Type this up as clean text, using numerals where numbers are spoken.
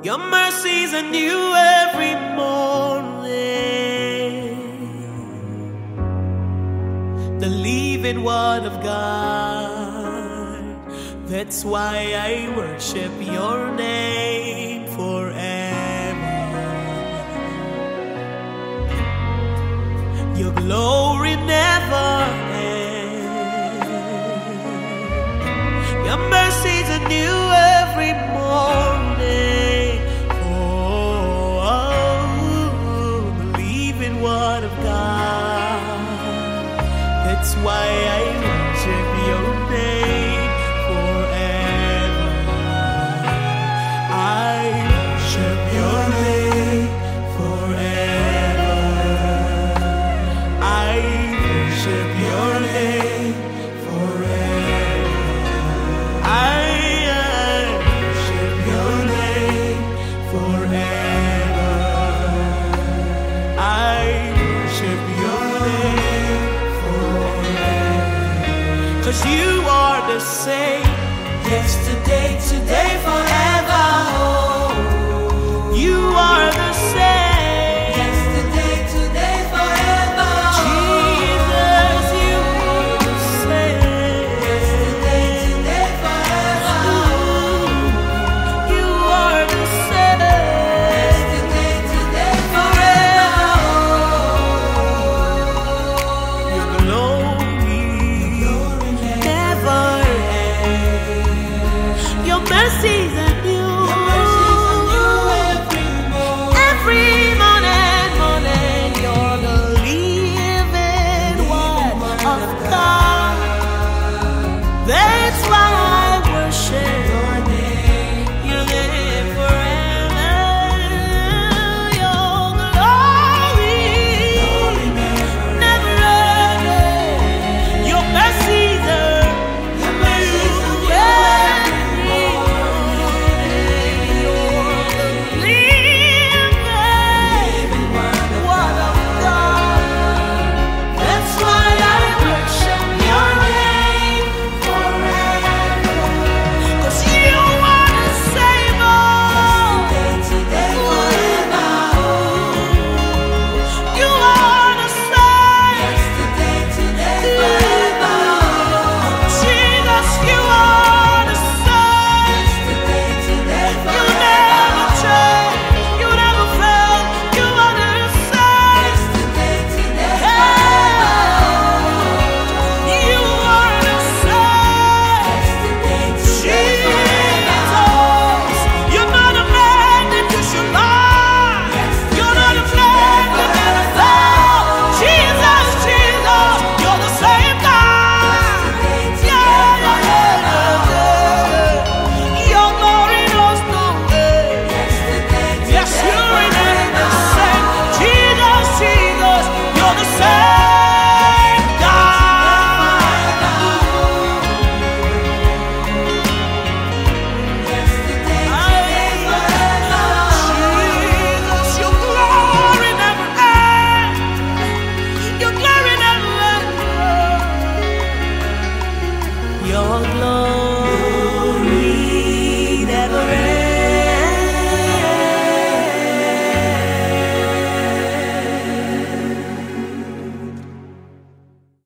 Your mercies are new every morning. The living word of God. That's why I worship your name forever. Your glory never ends. Your mercies are new every morning. Oh, the living word of God. That's why I worship your name forever. I worship your name forever. I worship your name forever. I worship your name forever. I worship your name forever. 'Cause you are the same, yesterday, today, forever. Oh, you are the same, yesterday, today, forever. Jesus, you are the same, yesterday, today, forever. You are the same, yesterday, today, forever. Your glory never ends. Your mercies are new. Every morning, morning, you're the living word of God. That's why I worship your name forever. Your glory never ends. Your mercies are new every morning. You're the living word of God. That's why I worship your name forever. 'Cause you are the same, yesterday, today, forever. You are the same, yesterday, today, forever. Jesus, you are the same, yesterday, today, forever. You never change, you never fail. You are the same, yesterday, today, forever. You are the same, yesterday, today, Jesus. You're not a man that you should lie. You're not a man that never fail. Jesus, Jesus, you're the same God. Yeah, yeah, yeah, yeah. Your glory knows no end. Yes, you remain the same. Jesus, Jesus, you're the same God. Jesus, your glory never ends. Your glory never ends. Your glory